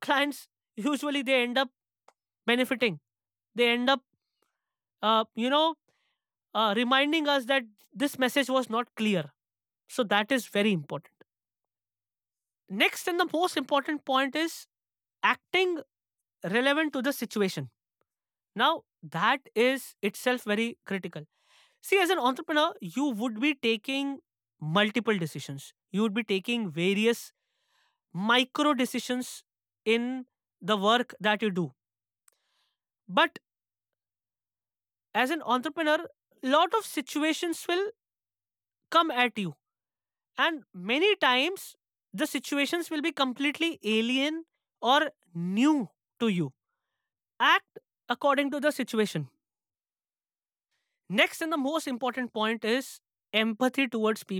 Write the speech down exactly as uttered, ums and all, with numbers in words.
clients usually they end up benefiting. They end up, uh, you know, uh, reminding us that this message was not clear. So that is very important. Next, and the most important point is acting relevant to the situation. Now, that is itself very critical. See, as an entrepreneur, you would be taking multiple decisions. You would be taking various micro decisions in the work that you do. But as an entrepreneur, lot of situations will come at you, and many times the situations will be completely alien or new to you. Act according to the situation. Next, and the most important point is empathy towards people.